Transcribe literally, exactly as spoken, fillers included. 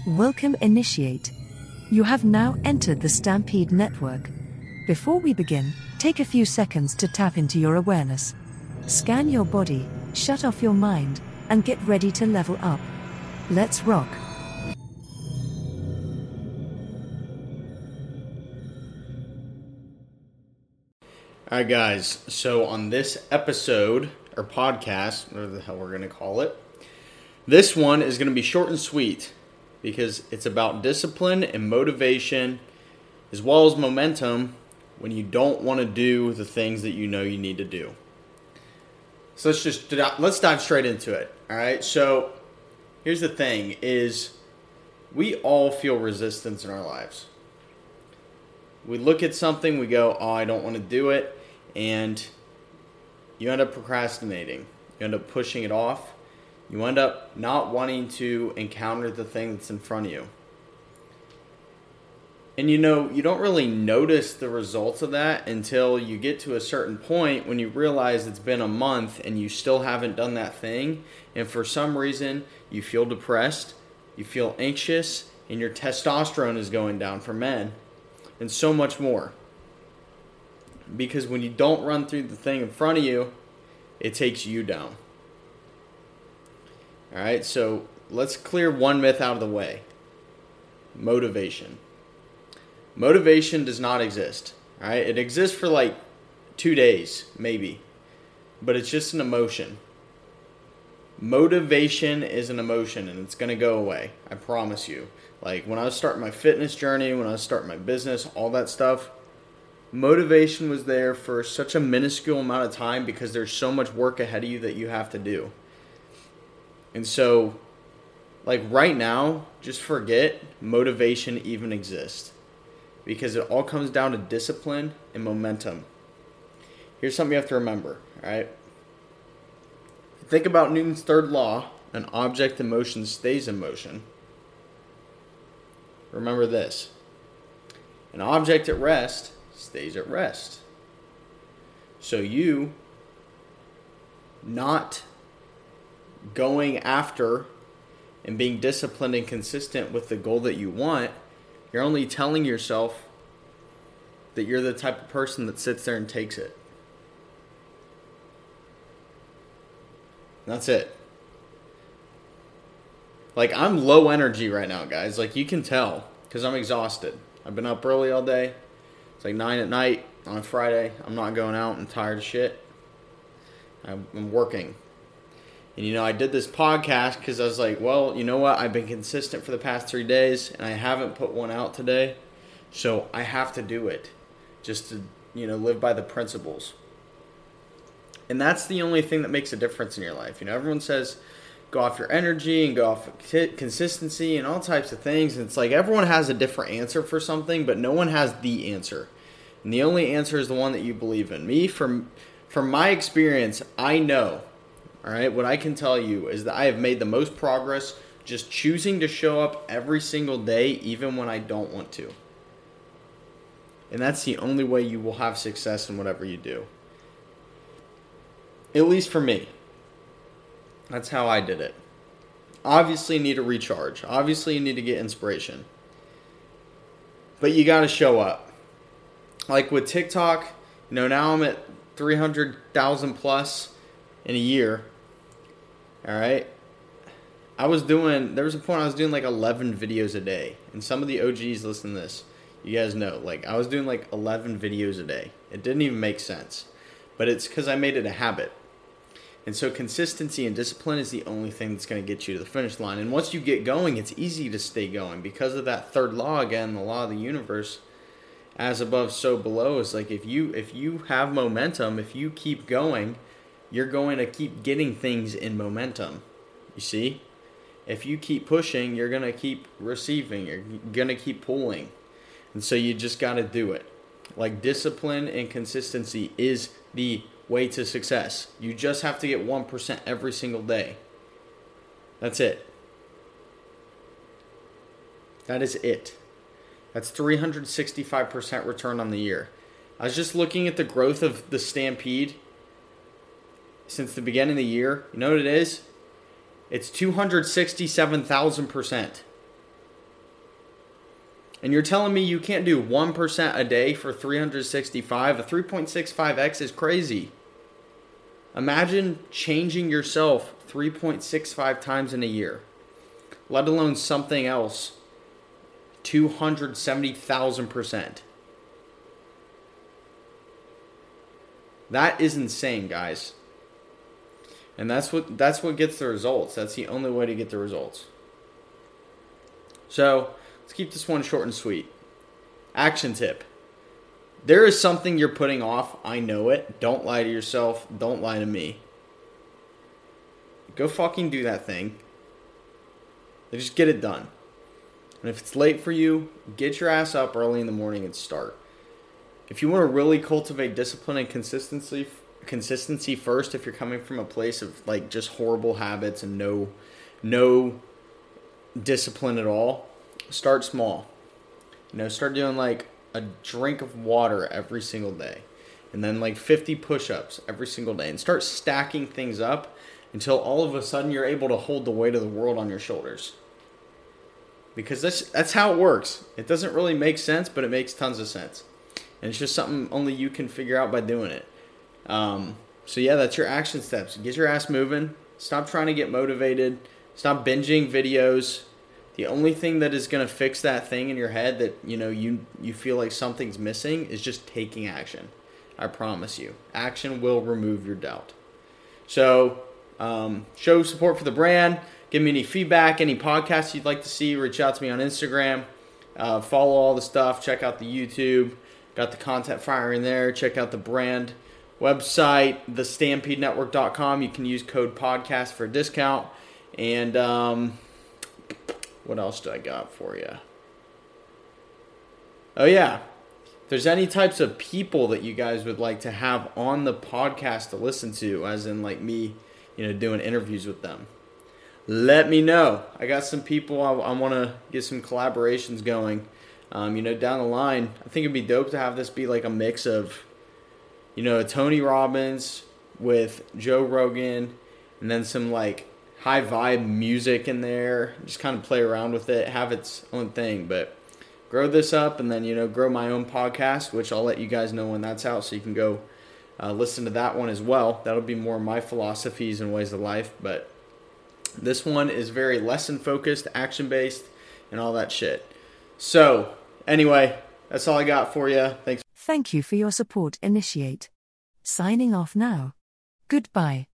Welcome, Initiate. You have now entered the Stampede Network. Before we begin, take a few seconds to tap into your awareness. Scan your body, shut off your mind, and get ready to level up. Let's rock. Alright guys, so on this episode, or podcast, whatever the hell we're going to call it, this one is going to be short and sweet because it's about discipline and motivation as well as momentum when you don't want to do the things that you know you need to do. So let's just, let's dive straight into it, alright? So here's the thing is we all feel resistance in our lives. We look at something, we go, oh, I don't want to do it, and you end up procrastinating. You end up pushing it off. You end up not wanting to encounter the thing that's in front of you. And you know, you don't really notice the results of that until you get to a certain point when you realize it's been a month and you still haven't done that thing. And for some reason, you feel depressed, you feel anxious, and your testosterone is going down for men. And so much more. Because when you don't run through the thing in front of you, it takes you down. Alright, so let's clear one myth out of the way. Motivation. Motivation does not exist. Alright, it exists for like two days, maybe. But it's just an emotion. Motivation is an emotion and it's going to go away. I promise you. Like when I was starting my fitness journey, when I was starting my business, all that stuff, motivation was there for such a minuscule amount of time because there's so much work ahead of you that you have to do. And so, like right now, just forget motivation even exists. Because it all comes down to discipline and momentum. Here's something you have to remember, alright? Think about Newton's third law, an object in motion stays in motion. Remember this. An object at rest stays at rest. So you not going after and being disciplined and consistent with the goal that you want, you're only telling yourself that you're the type of person that sits there and takes it. That's it. Like, I'm low energy right now, guys. Like, you can tell because I'm exhausted. I've been up early all day. It's like nine at night on a Friday. I'm not going out. I'm tired of shit. I'm working. And, you know, I did this podcast because I was like, well, you know what? I've been consistent for the past three days, and I haven't put one out today. So I have to do it just to, you know, live by the principles. And that's the only thing that makes a difference in your life. You know, everyone says go off your energy and go off consistency and all types of things. And it's like everyone has a different answer for something, but no one has the answer. And the only answer is the one that you believe in. Me, from, from my experience, I know. All right, what I can tell you is that I have made the most progress just choosing to show up every single day, even when I don't want to. And that's the only way you will have success in whatever you do. At least for me. That's how I did it. Obviously, you need to recharge. Obviously, you need to get inspiration. But you got to show up. Like with TikTok, you know, now I'm at three hundred thousand plus in a year. Alright? I was doing, there was a point I was doing like eleven videos a day. And some of the O Gs listen to this. You guys know, like I was doing like eleven videos a day. It didn't even make sense. But it's because I made it a habit. And so consistency and discipline is the only thing that's going to get you to the finish line. And once you get going, it's easy to stay going. Because of that third law, again, the law of the universe, as above, so below. Is like if you if you have momentum, if you keep going, you're going to keep getting things in momentum. You see? If you keep pushing, you're going to keep receiving. You're going to keep pulling. And so you just got to do it. Like discipline and consistency is the way to success. You just have to get one percent every single day. That's it. That is it. That's three hundred sixty-five percent return on the year. I was just looking at the growth of the Stampede since the beginning of the year. You know what it is? It's two hundred sixty-seven thousand percent. And you're telling me you can't do one percent a day for three hundred sixty-five? A three point six five x is crazy. Imagine changing yourself three point six five times in a year, let alone something else two hundred seventy thousand percent. That is insane, guys. And that's what that's what gets the results. That's the only way to get the results. So, let's keep this one short and sweet. Action tip. There is something you're putting off. I know it. Don't lie to yourself. Don't lie to me. Go fucking do that thing. Just get it done. And if it's late for you, get your ass up early in the morning and start. If you want to really cultivate discipline and consistency, consistency first, if you're coming from a place of like just horrible habits and no, no discipline at all, start small. You know, start doing like a drink of water every single day, and then like fifty push-ups every single day, and start stacking things up until all of a sudden you're able to hold the weight of the world on your shoulders. Because that's that's how it works. It doesn't really make sense, but it makes tons of sense. And it's just something only you can figure out by doing it. Um, so yeah, that's your action steps. Get your ass moving. Stop trying to get motivated. Stop binging videos. The only thing that is going to fix that thing in your head that, you know, you you feel like something's missing is just taking action. I promise you. Action will remove your doubt. So, um, show support for the brand. Give me any feedback, any podcasts you'd like to see. Reach out to me on Instagram. Uh, follow all the stuff. Check out the YouTube. Got the content firing there. Check out the brand website, the stampede network dot com. You can use code podcast for a discount. And um, what else do I got for you? Oh, yeah. If there's any types of people that you guys would like to have on the podcast to listen to, as in like me, you know, doing interviews with them, let me know. I got some people I, I want to get some collaborations going. Um, you know, down the line, I think it'd be dope to have this be like a mix of, you know, Tony Robbins with Joe Rogan, and then some like high vibe music in there. Just kind of play around with it, have its own thing, but grow this up, and then, you know, grow my own podcast, which I'll let you guys know when that's out, so you can go uh, listen to that one as well. That'll be more my philosophies and ways of life, but this one is very lesson focused, action based, and all that shit. So, anyway, that's all I got for you. Thanks. Thank you for your support, Initiate. Signing off now. Goodbye.